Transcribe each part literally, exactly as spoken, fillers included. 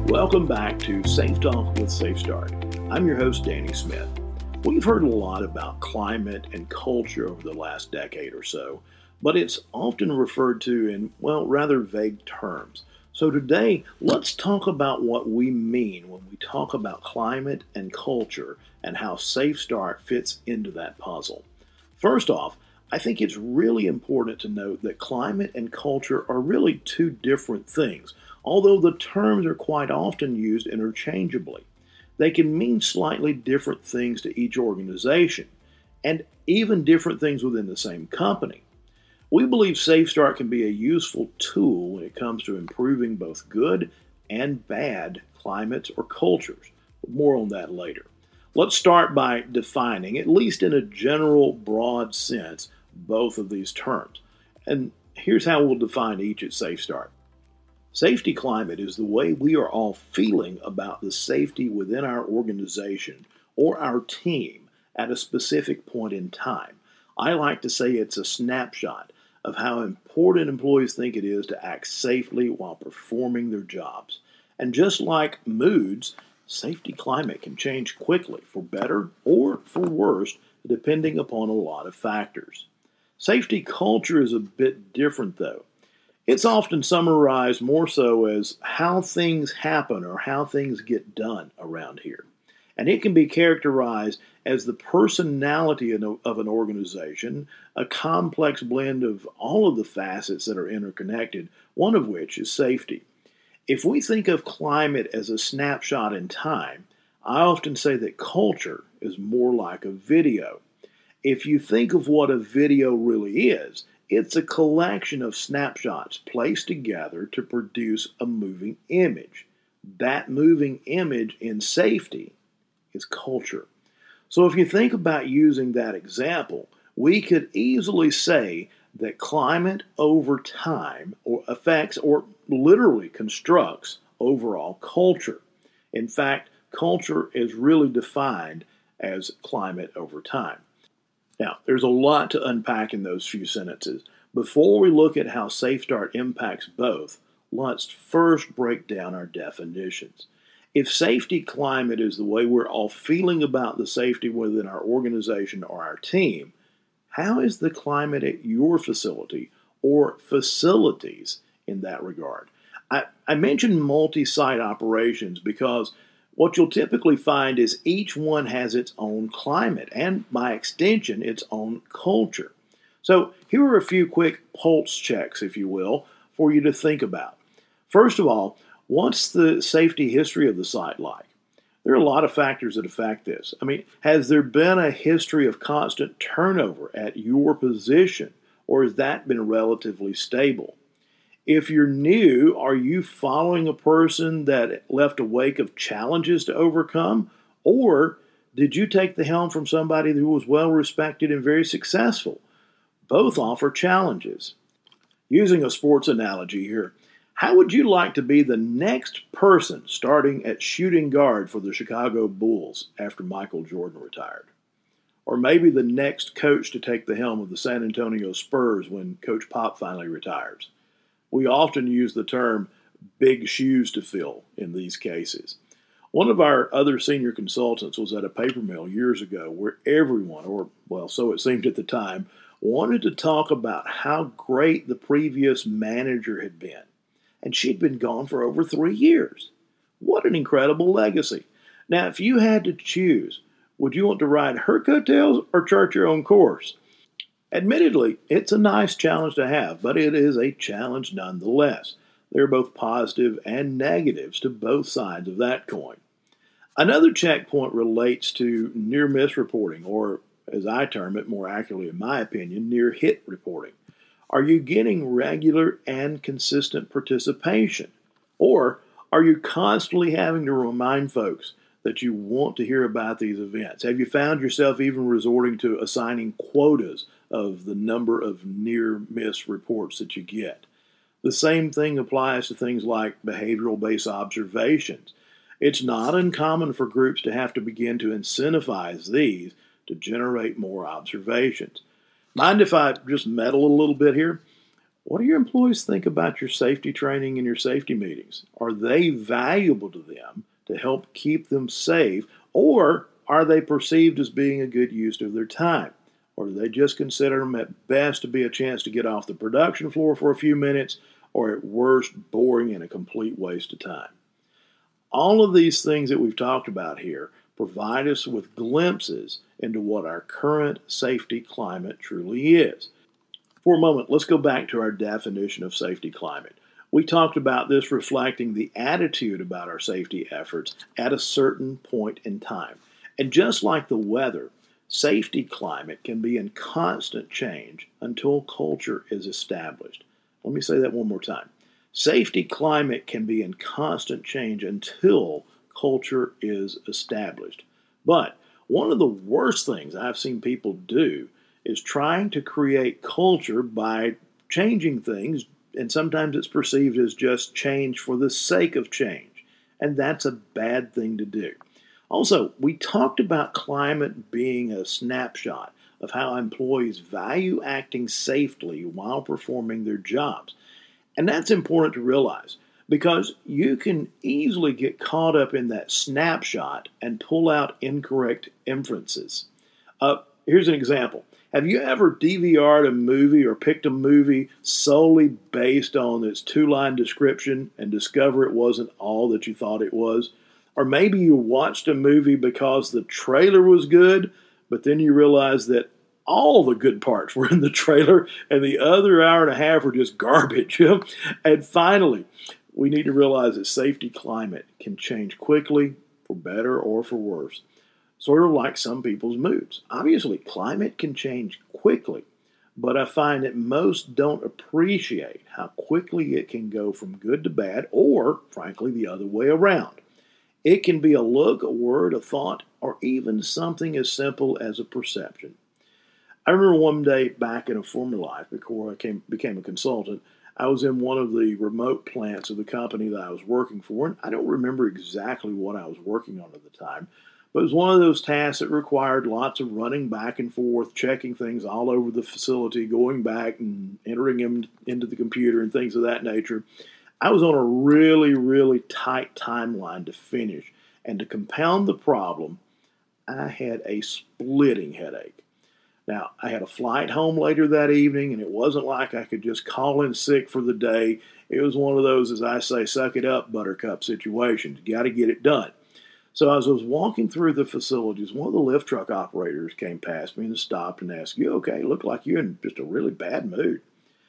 Welcome back to Safe Talk with SafeStart. I'm your host, Danny Smith. We've heard a lot about climate and culture over the last decade or so, but it's often referred to in, well, rather vague terms. So today, let's talk about what we mean when we talk about climate and culture and how SafeStart fits into that puzzle. First off, I think it's really important to note that climate and culture are really two different things, although the terms are quite often used interchangeably. They can mean slightly different things to each organization, and even different things within the same company. We believe SafeStart can be a useful tool when it comes to improving both good and bad climates or cultures. More on that later. Let's start by defining, at least in a general, broad sense, both of these terms. And here's how we'll define each at SafeStart. Safety climate is the way we are all feeling about the safety within our organization or our team at a specific point in time. I like to say it's a snapshot of how important employees think it is to act safely while performing their jobs. And just like moods, safety climate can change quickly, for better or for worse, depending upon a lot of factors. Safety culture is a bit different, though. It's often summarized more so as how things happen or how things get done around here. And it can be characterized as the personality of an organization, a complex blend of all of the facets that are interconnected, one of which is safety. If we think of climate as a snapshot in time, I often say that culture is more like a video. If you think of what a video really is, it's a collection of snapshots placed together to produce a moving image. That moving image in safety is culture. So if you think about using that example, we could easily say that climate over time or affects or literally constructs overall culture. In fact, culture is really defined as climate over time. Now, there's a lot to unpack in those few sentences. Before we look at how SafeStart impacts both, let's first break down our definitions. If safety climate is the way we're all feeling about the safety within our organization or our team, how is the climate at your facility or facilities in that regard? I, I mentioned multi-site operations because what you'll typically find is each one has its own climate and, by extension, its own culture. So here are a few quick pulse checks, if you will, for you to think about. First of all, what's the safety history of the site like? There are a lot of factors that affect this. I mean, has there been a history of constant turnover at your position, or has that been relatively stable? If you're new, are you following a person that left a wake of challenges to overcome? Or did you take the helm from somebody who was well respected and very successful? Both offer challenges. Using a sports analogy here, how would you like to be the next person starting at shooting guard for the Chicago Bulls after Michael Jordan retired? Or maybe the next coach to take the helm of the San Antonio Spurs when Coach Pop finally retires? We often use the term big shoes to fill in these cases. One of our other senior consultants was at a paper mill years ago where everyone, or well, so it seemed at the time, wanted to talk about how great the previous manager had been. And she'd been gone for over three years. What an incredible legacy. Now, if you had to choose, would you want to ride her coattails or chart your own course? Admittedly, it's a nice challenge to have, but it is a challenge nonetheless. There are both positive and negatives to both sides of that coin. Another checkpoint relates to near-miss reporting, or as I term it more accurately in my opinion, near-hit reporting. Are you getting regular and consistent participation? Or are you constantly having to remind folks that you want to hear about these events? Have you found yourself even resorting to assigning quotas of the number of near-miss reports that you get? The same thing applies to things like behavioral-based observations. It's not uncommon for groups to have to begin to incentivize these to generate more observations. Mind if I just meddle a little bit here? What do your employees think about your safety training and your safety meetings? Are they valuable to them to help keep them safe, or are they perceived as being a good use of their time? Or do they just consider them at best to be a chance to get off the production floor for a few minutes, or at worst, boring and a complete waste of time? All of these things that we've talked about here provide us with glimpses into what our current safety climate truly is. For a moment, let's go back to our definition of safety climate. We talked about this reflecting the attitude about our safety efforts at a certain point in time. And just like the weather, safety climate can be in constant change until culture is established. Let me say that one more time. Safety climate can be in constant change until culture is established. But one of the worst things I've seen people do is trying to create culture by changing things, and sometimes it's perceived as just change for the sake of change, and that's a bad thing to do. Also, we talked about climate being a snapshot of how employees value acting safely while performing their jobs, and that's important to realize because you can easily get caught up in that snapshot and pull out incorrect inferences. Uh, here's an example. Have you ever D V R'd a movie or picked a movie solely based on its two-line description and discover it wasn't all that you thought it was? Or maybe you watched a movie because the trailer was good, but then you realized that all the good parts were in the trailer and the other hour and a half were just garbage. And finally, we need to realize that safety climate can change quickly, for better or for worse. Sort of like some people's moods. Obviously, climate can change quickly, but I find that most don't appreciate how quickly it can go from good to bad, or, frankly, the other way around. It can be a look, a word, a thought, or even something as simple as a perception. I remember one day back in a former life, before I came, became a consultant, I was in one of the remote plants of the company that I was working for, and I don't remember exactly what I was working on at the time, but it was one of those tasks that required lots of running back and forth, checking things all over the facility, going back and entering them into the computer and things of that nature. I was on a really, really tight timeline to finish, and to compound the problem, I had a splitting headache. Now, I had a flight home later that evening, and it wasn't like I could just call in sick for the day. It was one of those, as I say, suck it up, buttercup situations. You got to get it done. So as I was walking through the facilities, one of the lift truck operators came past me and stopped and asked, "You okay? Look like you're in just a really bad mood."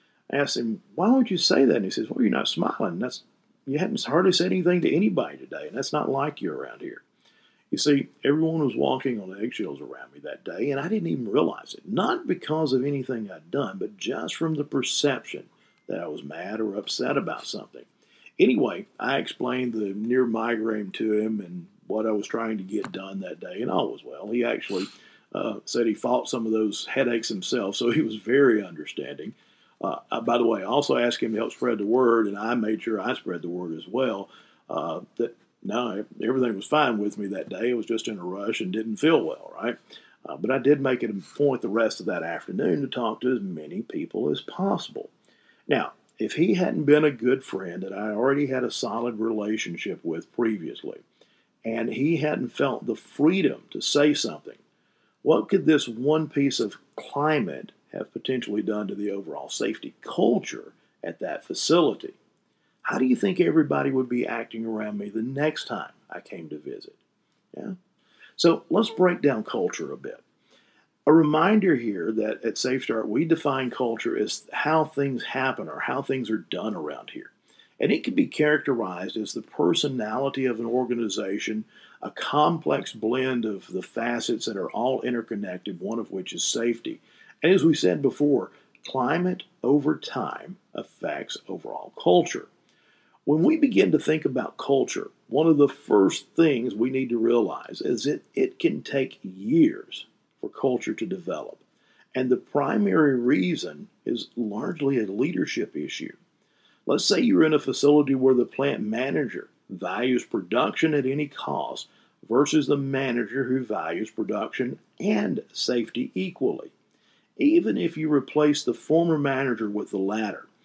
I asked him, "Why would you say that?" And he says, "Well, you're not smiling. That's you hadn't hardly said anything to anybody today, and that's not like you around here." You see, everyone was walking on eggshells around me that day, and I didn't even realize it. Not because of anything I'd done, but just from the perception that I was mad or upset about something. Anyway, I explained the near migraine to him and what I was trying to get done that day, and all was well. He actually uh, said he fought some of those headaches himself, so he was very understanding. Uh, uh, by the way, I also asked him to help spread the word, and I made sure I spread the word as well, uh, that no, everything was fine with me that day. I was just in a rush and didn't feel well, right? Uh, but I did make it a point the rest of that afternoon to talk to as many people as possible. Now, if he hadn't been a good friend that I already had a solid relationship with previously, and he hadn't felt the freedom to say something, what could this one piece of climate have potentially done to the overall safety culture at that facility? How do you think everybody would be acting around me the next time I came to visit? Yeah. So let's break down culture a bit. A reminder here that at SafeStart, we define culture as how things happen or how things are done around here. And it can be characterized as the personality of an organization, a complex blend of the facets that are all interconnected, one of which is safety. And as we said before, climate over time affects overall culture. When we begin to think about culture, one of the first things we need to realize is that it can take years for culture to develop. And the primary reason is largely a leadership issue. Let's say you're in a facility where the plant manager values production at any cost versus the manager who values production and safety equally. Even if you replace the former manager with the latter,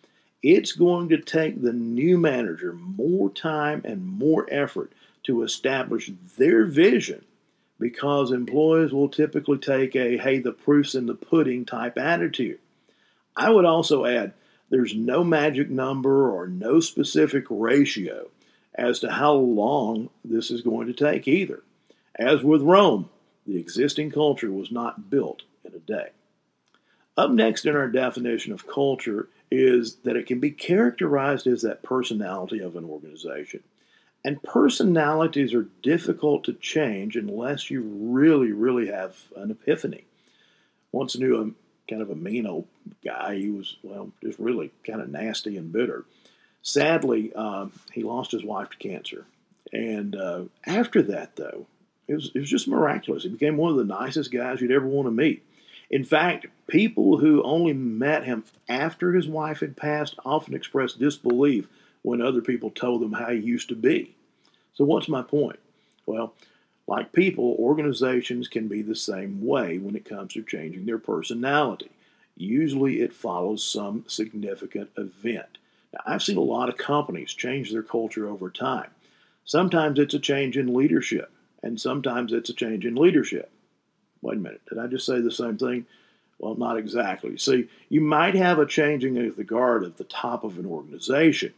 It's going to take the new manager more time and more effort to establish their vision because employees will typically take a, hey, the proof's in the pudding type attitude. I would also add, there's no magic number or no specific ratio as to how long this is going to take either. As with Rome, the existing culture was not built in a day. Up next in our definition of culture is that it can be characterized as that personality of an organization. And personalities are difficult to change unless you really, really have an epiphany. Once knew a kind of a mean old guy. He was, well, just really kind of nasty and bitter. Sadly, um, he lost his wife to cancer. And uh, after that, though, it was, it was just miraculous. He became one of the nicest guys you'd ever want to meet. In fact, people who only met him after his wife had passed often expressed disbelief when other people told them how he used to be. So what's my point? Well, like people, organizations can be the same way when it comes to changing their personality. Usually it follows some significant event. Now, I've seen a lot of companies change their culture over time. Sometimes it's a change in leadership, and sometimes it's a change in leadership. Wait a minute, did I just say the same thing? Well, not exactly. See, you might have a changing of the guard at the top of an organization,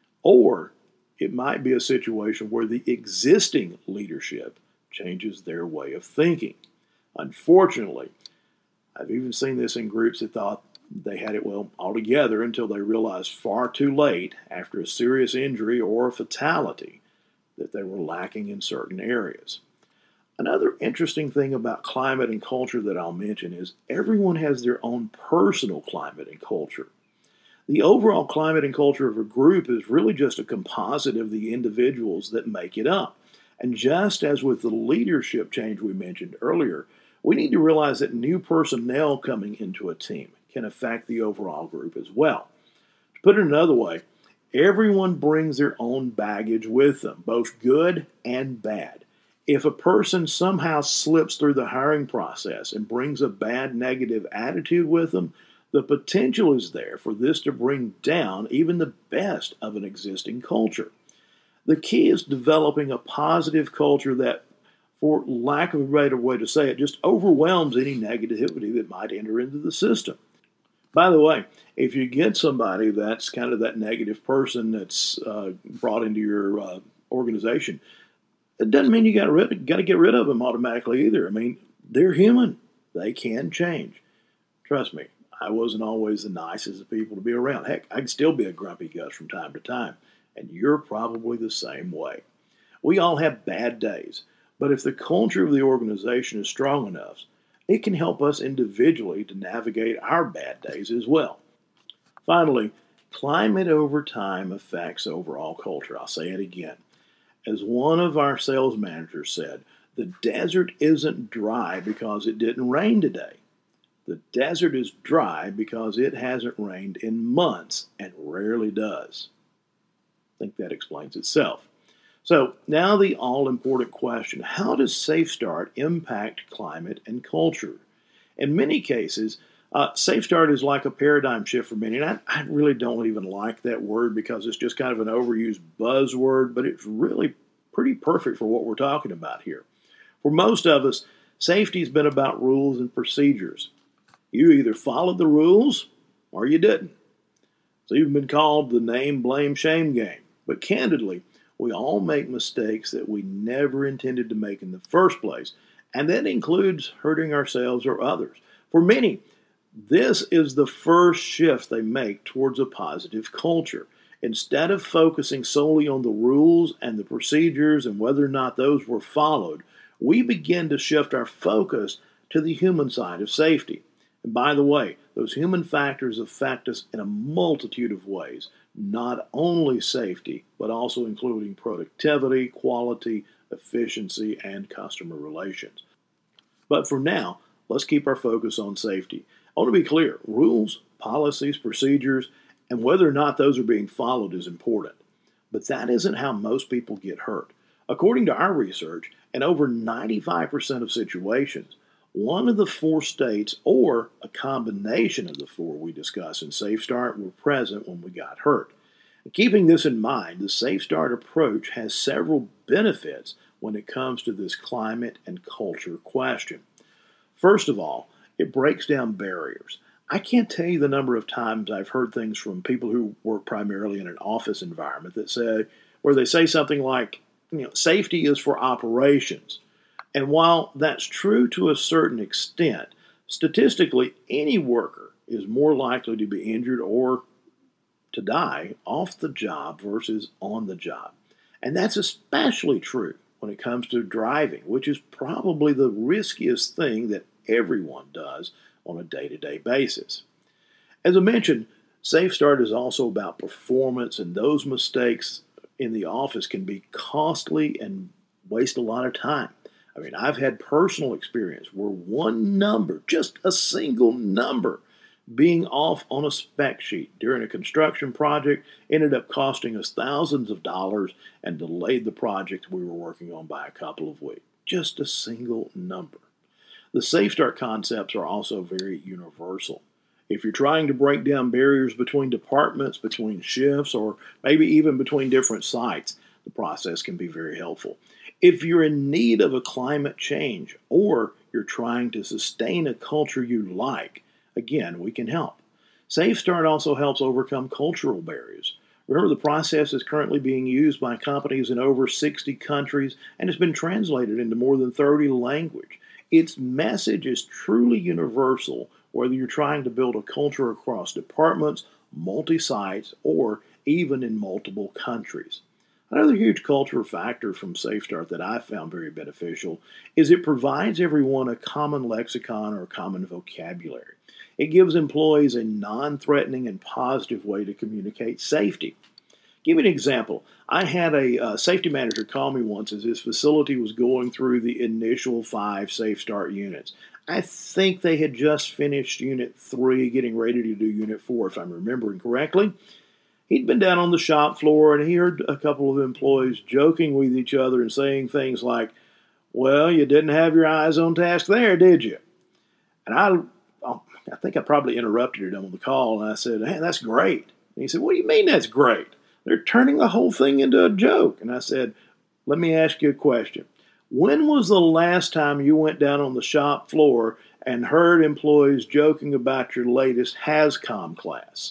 or it might be a situation where the existing leadership changes their way of thinking. Unfortunately, I've even seen this in groups that thought they had it well all together until they realized far too late, after a serious injury or a fatality, that they were lacking in certain areas. Another interesting thing about climate and culture that I'll mention is everyone has their own personal climate and culture. The overall climate and culture of a group is really just a composite of the individuals that make it up. And just as with the leadership change we mentioned earlier, we need to realize that new personnel coming into a team can affect the overall group as well. To put it another way, everyone brings their own baggage with them, both good and bad. If a person somehow slips through the hiring process and brings a bad negative attitude with them, the potential is there for this to bring down even the best of an existing culture. The key is developing a positive culture that, for lack of a better way to say it, just overwhelms any negativity that might enter into the system. By the way, if you get somebody that's kind of that negative person that's uh, brought into your uh, organization, it doesn't mean you got rid, got to get rid of them automatically either. I mean, they're human. They can change. Trust me, I wasn't always the nicest of people to be around. Heck, I can still be a grumpy Gus from time to time, and you're probably the same way. We all have bad days, but if the culture of the organization is strong enough, it can help us individually to navigate our bad days as well. Finally, climate over time affects overall culture. I'll say it again. As one of our sales managers said, the desert isn't dry because it didn't rain today. The desert is dry because it hasn't rained in months and rarely does. I think that explains itself. So now the all-important question, how does SafeStart impact climate and culture? In many cases, uh, SafeStart is like a paradigm shift for many, and I, I really don't even like that word because it's just kind of an overused buzzword, but it's really pretty perfect for what we're talking about here. For most of us, safety has been about rules and procedures. You either followed the rules or you didn't. It's even been called the name, blame, shame game. But candidly, we all make mistakes that we never intended to make in the first place, and that includes hurting ourselves or others. For many, this is the first shift they make towards a positive culture. Instead of focusing solely on the rules and the procedures and whether or not those were followed, we begin to shift our focus to the human side of safety. And by the way, those human factors affect us in a multitude of ways, not only safety, but also including productivity, quality, efficiency, and customer relations. But for now, let's keep our focus on safety. I want to be clear, rules, policies, procedures, and whether or not those are being followed is important. But that isn't how most people get hurt. According to our research, in over ninety-five percent of situations, One of the four states, or a combination of the four we discuss in Safe Start, were present when we got hurt. Keeping this in mind, the Safe Start approach has several benefits when it comes to this climate and culture question. First of all, it breaks down barriers. I can't tell you the number of times I've heard things from people who work primarily in an office environment that say, where they say something like, you know, safety is for operations. And while that's true to a certain extent, statistically, any worker is more likely to be injured or to die off the job versus on the job. And that's especially true when it comes to driving, which is probably the riskiest thing that everyone does on a day-to-day basis. As I mentioned, Safe Start is also about performance, and those mistakes in the office can be costly and waste a lot of time. I mean, I've had personal experience where one number, just a single number, being off on a spec sheet during a construction project ended up costing us thousands of dollars and delayed the project we were working on by a couple of weeks. Just a single number. The Safe Start concepts are also very universal. If you're trying to break down barriers between departments, between shifts, or maybe even between different sites, the process can be very helpful. If you're in need of a climate change or you're trying to sustain a culture you like, again, we can help. Safe Start also helps overcome cultural barriers. Remember, the process is currently being used by companies in over sixty countries and has been translated into more than thirty languages. Its message is truly universal, whether you're trying to build a culture across departments, multi-sites, or even in multiple countries. Another huge cultural factor from Safe Start that I found very beneficial is it provides everyone a common lexicon or a common vocabulary. It gives employees a non-threatening and positive way to communicate safety. Give you an example. I had a uh, safety manager call me once as his facility was going through the initial five Safe Start units. I think they had just finished Unit three, getting ready to do Unit four, if I'm remembering correctly. He'd been down on the shop floor, and he heard a couple of employees joking with each other and saying things like, "Well, you didn't have your eyes on task there, did you?" And I, I think I probably interrupted him on the call, and I said, "Hey, that's great." And he said, "What do you mean that's great? They're turning the whole thing into a joke." And I said, "Let me ask you a question. When was the last time you went down on the shop floor and heard employees joking about your latest HAZCOM class?"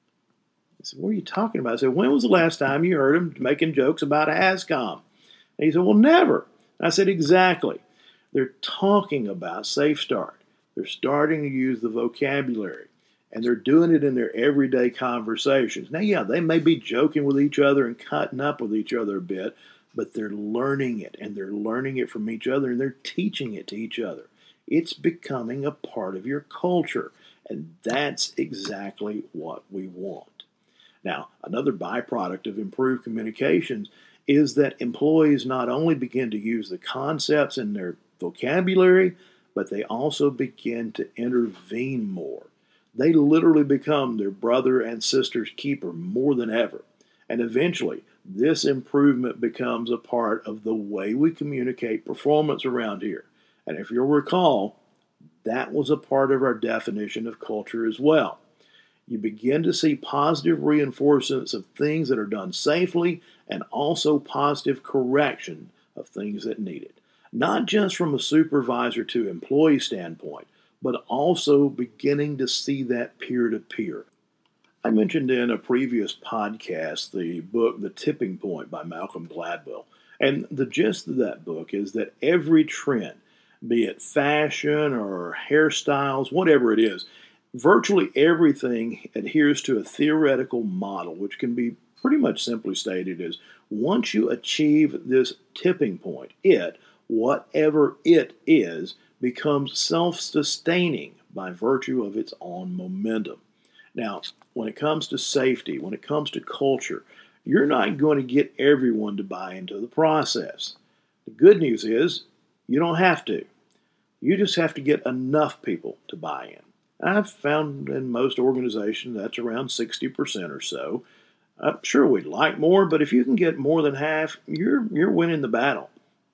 I said, "What are you talking about?" I said, "When was the last time you heard them making jokes about HAZCOM?" And he said, "Well, never." And I said, "Exactly. They're talking about Safe Start. They're starting to use the vocabulary, and they're doing it in their everyday conversations. Now, yeah, they may be joking with each other and cutting up with each other a bit, but they're learning it, and they're learning it from each other, and they're teaching it to each other. It's becoming a part of your culture, and that's exactly what we want." Now, another byproduct of improved communications is that employees not only begin to use the concepts in their vocabulary, but they also begin to intervene more. They literally become their brother and sister's keeper more than ever. And eventually, this improvement becomes a part of the way we communicate performance around here. And if you'll recall, that was a part of our definition of culture as well. You begin to see positive reinforcements of things that are done safely and also positive correction of things that need it. Not just from a supervisor to employee standpoint, but also beginning to see that peer-to-peer. I mentioned in a previous podcast the book The Tipping Point by Malcolm Gladwell. And the gist of that book is that every trend, be it fashion or hairstyles, whatever it is, virtually everything adheres to a theoretical model, which can be pretty much simply stated as once you achieve this tipping point, it, whatever it is, becomes self-sustaining by virtue of its own momentum. Now, when it comes to safety, when it comes to culture, you're not going to get everyone to buy into the process. The good news is you don't have to. You just have to get enough people to buy in. I've found in most organizations that's around sixty percent or so. I'm sure we'd like more, but if you can get more than half, you're you're winning the battle.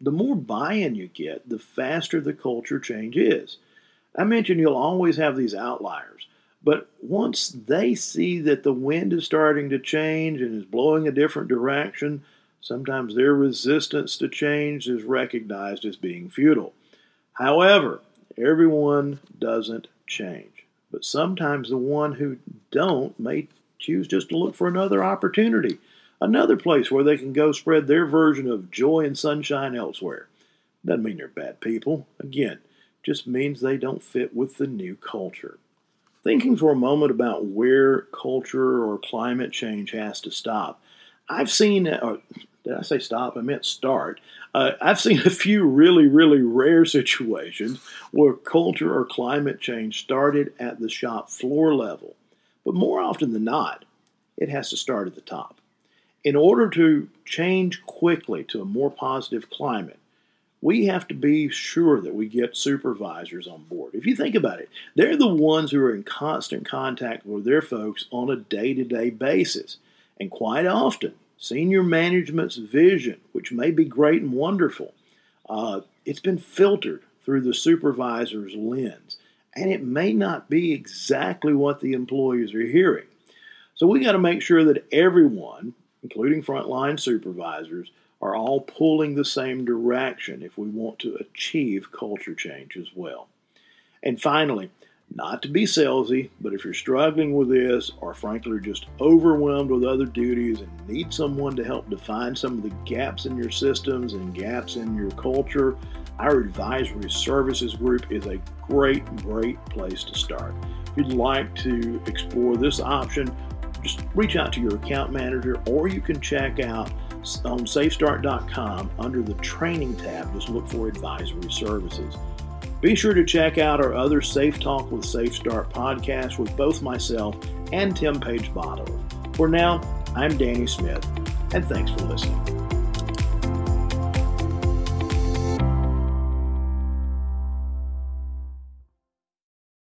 The more buy-in you get, the faster the culture change is. I mentioned you'll always have these outliers, but once they see that the wind is starting to change and is blowing a different direction, sometimes their resistance to change is recognized as being futile. However, everyone doesn't change, but sometimes the one who don't may choose just to look for another opportunity, another place where they can go spread their version of joy and sunshine elsewhere. Doesn't mean they're bad people. Again, just means they don't fit with the new culture. Thinking for a moment about where culture or climate change has to stop, I've seen, or did I say stop? I meant start. Uh, I've seen a few really, really rare situations where culture or climate change started at the shop floor level. But more often than not, it has to start at the top. In order to change quickly to a more positive climate, we have to be sure that we get supervisors on board. If you think about it, they're the ones who are in constant contact with their folks on a day-to-day basis. And quite often, senior management's vision, which may be great and wonderful, uh, it's been filtered through the supervisor's lens. And it may not be exactly what the employees are hearing. So we got to make sure that everyone, including frontline supervisors, are all pulling the same direction if we want to achieve culture change as well. And finally, not to be salesy, but if you're struggling with this or frankly are just overwhelmed with other duties and need someone to help define some of the gaps in your systems and gaps in your culture, our advisory services group is a great, great place to start. If you'd like to explore this option, just reach out to your account manager, or you can check out on safe start dot com under the training tab. Just look for advisory services. Be sure to check out our other Safe Talk with Safe Start podcasts with both myself and Tim Page Bottler. For now, I'm Danny Smith, and thanks for listening.